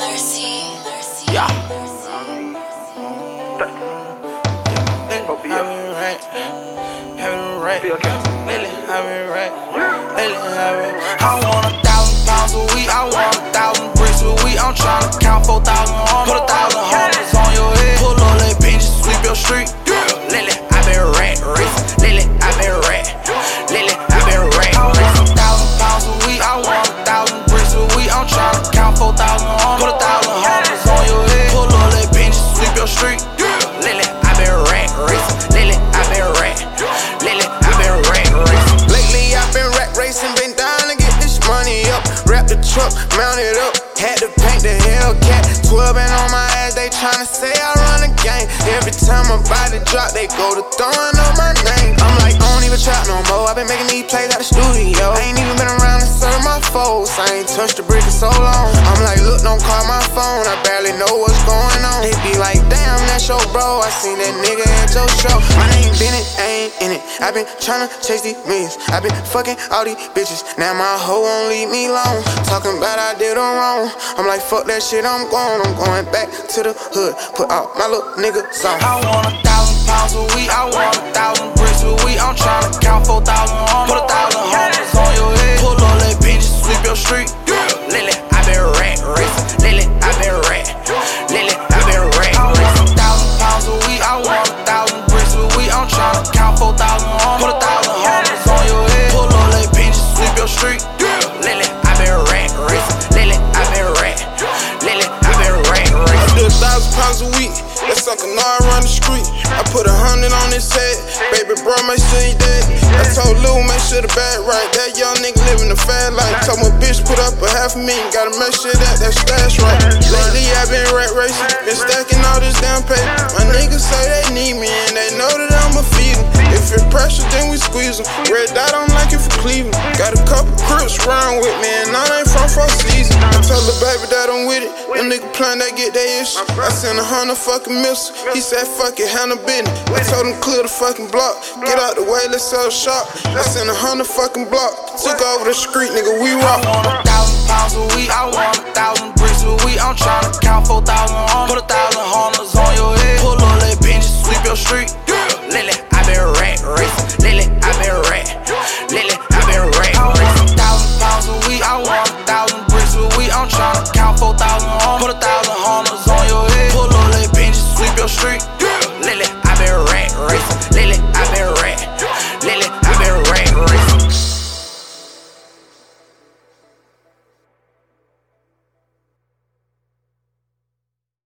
Yeah. I want 1,000 pounds a week, I want 1,000 bricks a week. I'm tryna count 4,000 homes, put 1,000 homes on your head. Pull up, let pinch, sweep your street. Lately, I been rat race. Lately, I been rat. Lately, I been rat race. 1,000 pounds a week, I want 1,000 bricks a week. I'm tryna count 4,000 homes, put 1,000 homes on your head. Pull up, let pinch, sweep your street. Lately, I been rat race. Lately, I been rat. Lately, I been rat race. Lately, I been rat racing, been down to get this money up. Wrap the truck, mount it up. Had to paint the Hellcat. 12 and on my ass, they tryna say I run a game. Every time my body drop, they go to throwing up my name. I'm like, I don't even trap no more. I been making these plays out the studio. I ain't even been around to serve my foes. I ain't touched a brick in so long. I'm like, look, don't call my phone. I barely know what's going on. They be like, damn, that's your bro. I seen that nigga at your show. My name Bennett, I ain't in it. I been tryna chase these millions. I been fucking all these bitches. Now my hoe won't leave me alone. Talking about I did her wrong. I'm like, fuck that shit, I'm going back to the hood. Put out my little niggas on. I want 1,000 pounds a week, I want 1,000 bricks a week. I'm tryna count 4,000 homes, put 1,000 homes on your head. Pull up, let pinch, sweep your street. Lately, I been rat race. Lately, I been rat. Lately, I been rat race. 1,000 pounds a week, I want 1,000 bricks a week. I'm tryna count 4,000 homes, put 1,000 homes on your head. Pull up, let pinch, sweep your street. Lately, I been rat race. Lately, I been rat. Lately, I been rat race. I do 1,000 pounds a week. That sucker know I run the street. I put 100 on his head. Baby bro, make sure he dead. I told Lou, make sure the bag right. That young nigga living the fat life. Told my bitch put up a $500,000. Gotta make sure that stash right. Lately I been rat racing. Been stacking all this damn paper. My niggas say they need me and they know that I'ma feed them. If it's pressure, then we squeeze them. Red dot, I'm like it for Cleveland. Got a couple crips round with me and none ain't from 4 seasons. I told the baby that I'm with it. Them niggas plan they get their issue. I sent 100 fucking missiles. He said fuck it, handle business. I told him clear the fucking block. Get out the way, let's sell shop. I sent 100 fucking block. Took over the street, nigga, we rock. I want 1,000 pounds a week, I want 1,000 bricks a week. I'm tryna count 4,000 homes, put 1,000 homes on your head. Pull up, let pinch, sweep your street. Lately, I been rat race. Lately, I been rat. Lately, I been rat race. 1,000 pounds a week, I want 1,000 bricks a week. I'm tryna count 4,000 homes, put 1,000 homes on your head. Pull up, let pinch, sweep your street.